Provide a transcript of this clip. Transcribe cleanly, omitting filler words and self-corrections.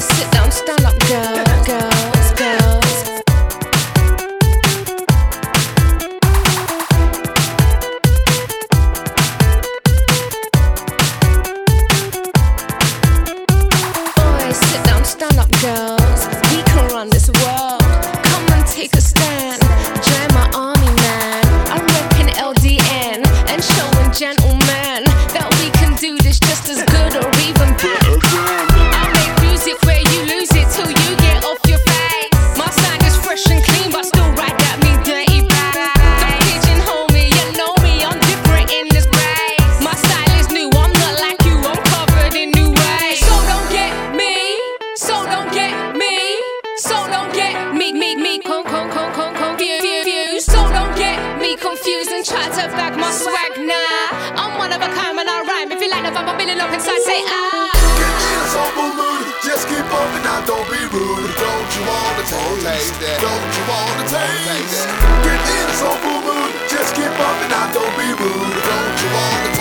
sit down, stand up, girls, girls, girls. Boys, sit down, stand up, girls. We can run this world. Come and take a stand. Join my army, man. I'm repping LDN and showing gentlemen that we can do this just as good or even better. I make music where you lose it till you get off your face. My sound is fresh and clean, but still right at me dirty back. Don't pigeonhole me, you know me, I'm different in this place. My style is new, I'm not like you, I'm covered in new ways. So don't get me, so don't get me, so don't get me, confused. So don't get me confused and try to bag my swag, nah. I'm one of a kind when I rhyme. If you like the vibe, I'm building up inside, say ah. Get in a soulful mood, just keep bumping now, don't be rude. Don't you wanna taste that? Don't you wanna taste that? Get in a soulful mood, just keep bumping now, don't be rude. Don't you wanna